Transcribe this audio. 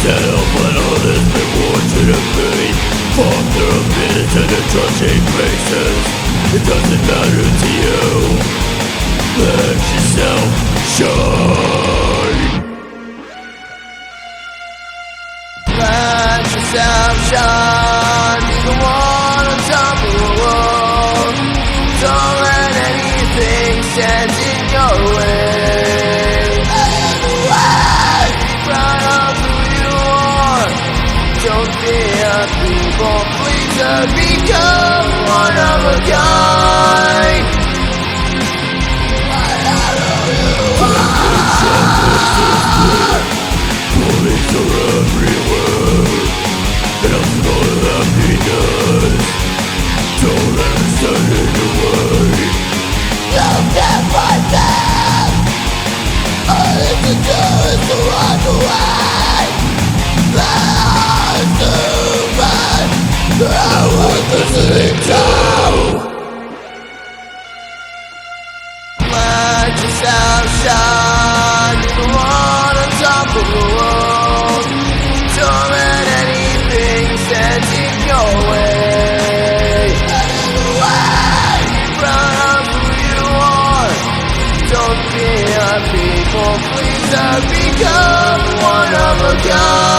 yourself when all has been wanted to be. Fall through minutes and the trudging faces. It doesn't matter to you. Let yourself shine. Let yourself shine. Be the one on top of the world. Don't let anything stand in your way. Be proud of who you are. Don't be a people pleaser. Become one of a kind. Police are everywhere, and I'm not happiness. Don't let them stand in the way. You can't fight them. All you can do is to run away. There's too bad they're worth listening to. Let yourself shine. Be the one on top of the world. Don't let anything stand in your way. Be proud of who you are. Don't be a people pleaser. Become one of a kind.